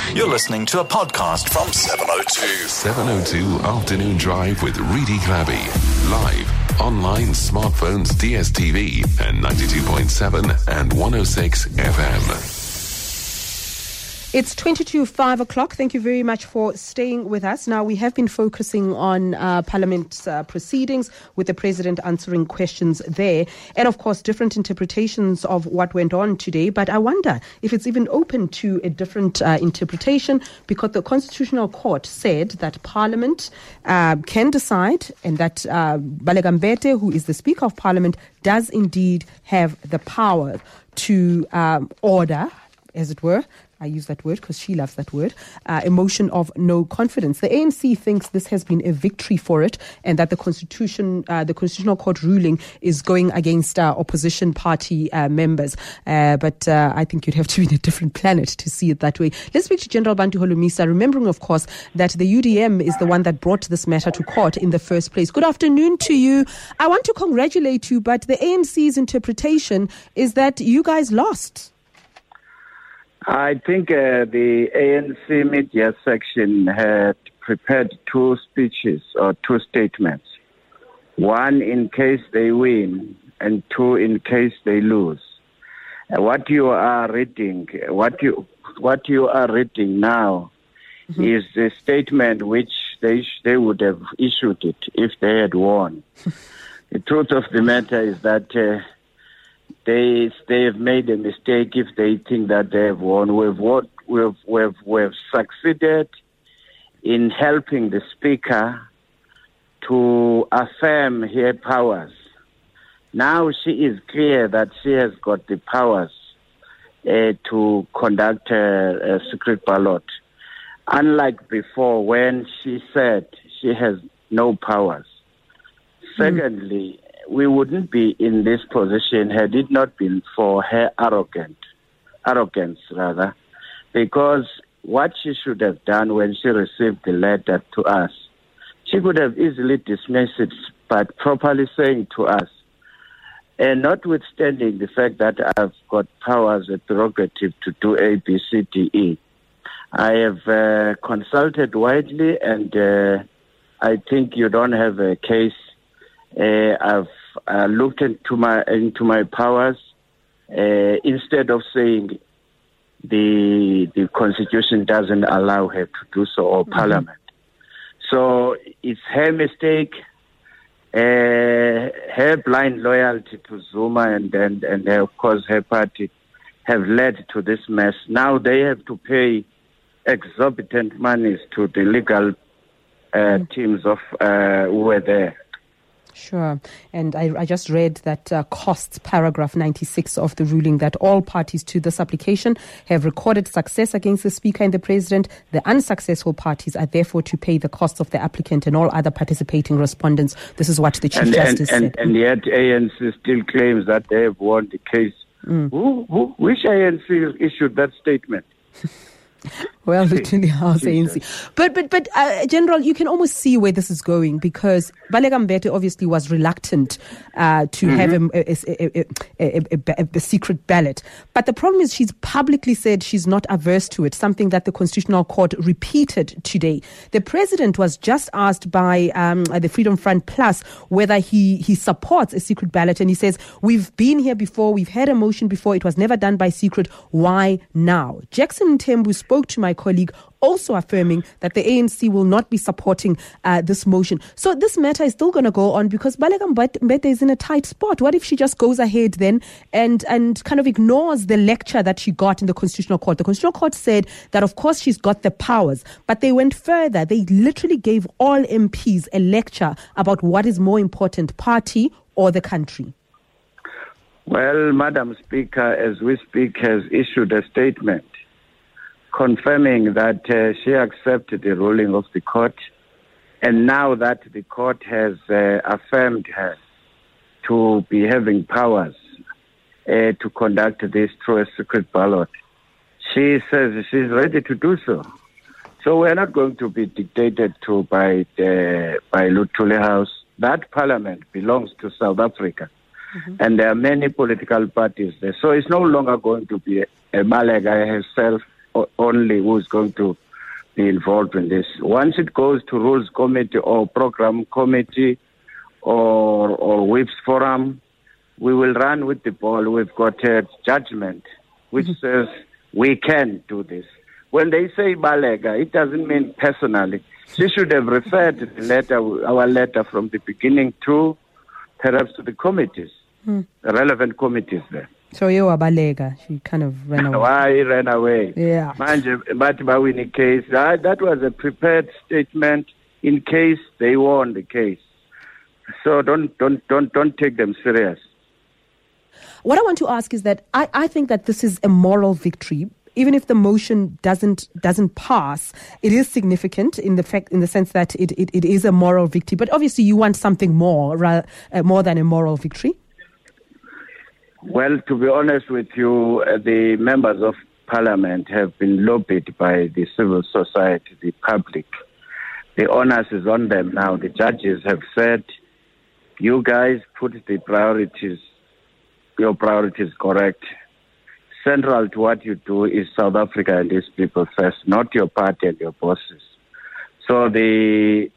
You're listening to a podcast from 702. 702 Afternoon Drive with Reedy Clabby. Live, online, smartphones, DSTV, and 92.7 and 106 FM. It's 5 o'clock. Thank you very much for staying with us. Now, we have been focusing on Parliament's proceedings with the President answering questions there. And, of course, different interpretations of what went on today. But I wonder if it's even open to a different interpretation, because the Constitutional Court said that Parliament can decide, and that Baleka Mbete, who is the Speaker of Parliament, does indeed have the power to order, as it were, I use that word because she loves that word, a motion of no confidence. The ANC thinks this has been a victory for it, and that the Constitutional Court ruling is going against opposition party members. But I think you'd have to be in a different planet to see it that way. Let's speak to General Bantu Holomisa, remembering, of course, that the UDM is the one that brought this matter to court in the first place. Good afternoon to you. I want to congratulate you, but the ANC's interpretation is that you guys lost. I think the ANC media section had prepared two speeches or two statements. One in case they win and two in case they lose. What you are reading now is the statement which they would have issued it if they had won. The truth of the matter is that they have made a mistake if they think that they have won. We've succeeded in helping the Speaker to affirm her powers. Now she is clear that she has got the powers to conduct a secret ballot. Unlike before, when she said she has no powers. Secondly, we wouldn't be in this position had it not been for her arrogance, because what she should have done when she received the letter to us, she could have easily dismissed it, but properly saying to us, and notwithstanding the fact that I've got powers and prerogative to do A, B, C, D, E, I have consulted widely, and I think you don't have a case. I've looked into my powers instead of saying the Constitution doesn't allow her to do so, or Parliament. So it's her mistake, her blind loyalty to Zuma and of course her party have led to this mess. Now they have to pay exorbitant monies to the legal teams of who were there. Sure. And I just read that costs paragraph 96 of the ruling, that all parties to this application have recorded success against the Speaker and the President. The unsuccessful parties are therefore to pay the costs of the applicant and all other participating respondents. This is what the Chief Justice said. And yet ANC still claims that they have won the case. Which ANC issued that statement? Well, literally House ANC. But General, you can almost see where this is going, because Baleka Mbete obviously was reluctant to have a secret ballot. But the problem is she's publicly said she's not averse to it, something that the Constitutional Court repeated today. The President was just asked by the Freedom Front Plus whether he supports a secret ballot, and he says, we've been here before, we've had a motion before, it was never done by secret, why now? Jackson Mthembu spoke to my colleague, also affirming that the ANC will not be supporting this motion. So this matter is still going to go on, because Baleka Mbete is in a tight spot. What if she just goes ahead then and kind of ignores the lecture that she got in the Constitutional Court? The Constitutional Court said that, of course, she's got the powers, but they went further. They literally gave all MPs a lecture about what is more important, party or the country. Well, Madam Speaker, as we speak, has issued a statement confirming that she accepted the ruling of the court, and now that the court has affirmed her to be having powers to conduct this through a secret ballot, she says she's ready to do so. So we're not going to be dictated to by Luthuli House. That parliament belongs to South Africa. And there are many political parties there. So it's no longer going to be a Baleka herself only who's going to be involved in this. Once it goes to Rules Committee or Program Committee or Whips Forum, we will run with the ball. We've got a judgment which says we can do this. When they say Balega, it doesn't mean personally. She should have referred the letter, our letter from the beginning to perhaps to the committees, the relevant committees there. So you are Balega. She kind of ran away. Why he ran away? Yeah. But in a case, that was a prepared statement in case they won the case. So don't take them serious. What I want to ask is that I think that this is a moral victory. Even if the motion doesn't pass, it is significant in the sense that it is a moral victory. But obviously, you want something more than a moral victory. Well, to be honest with you, the members of Parliament have been lobbied by the civil society, the public. The onus is on them now. The judges have said, "You guys put the priorities, your priorities correct." Central to what you do is South Africa and its people first, not your party and your bosses. So the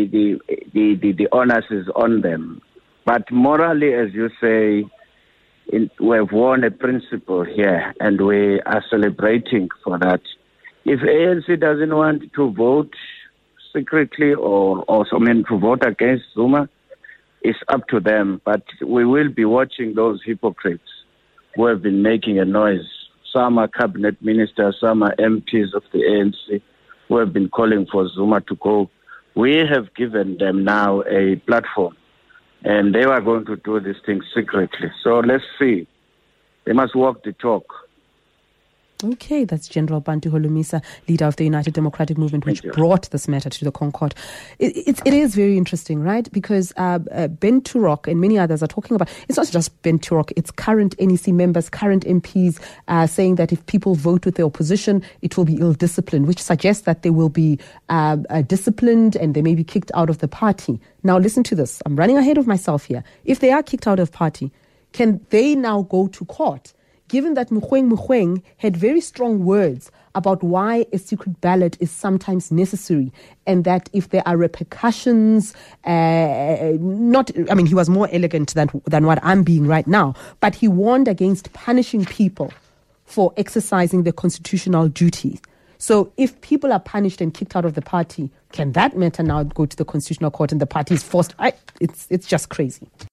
onus is on them. But morally, as you say, we have won a principle here, and we are celebrating for that. If ANC doesn't want to vote secretly or to vote against Zuma, it's up to them. But we will be watching those hypocrites who have been making a noise. Some are cabinet ministers, some are MPs of the ANC who have been calling for Zuma to go. We have given them now a platform, and they are going to do this thing secretly. So let's see. They must walk the talk. Okay, that's General Bantu Holomisa, leader of the United Democratic Movement, which brought this matter to the Concord. It is very interesting, right? Because Ben Turok and many others are talking about, it's not just Ben Turok, it's current NEC members, current MPs saying that if people vote with the opposition, it will be ill-disciplined, which suggests that they will be disciplined and they may be kicked out of the party. Now, listen to this. I'm running ahead of myself here. If they are kicked out of party, can they now go to court? Given that Mogoeng had very strong words about why a secret ballot is sometimes necessary, and that if there are repercussions, he was more elegant than what I'm being right now, but he warned against punishing people for exercising their constitutional duties. So if people are punished and kicked out of the party, can that matter now go to the Constitutional Court and the party is forced? It's just crazy.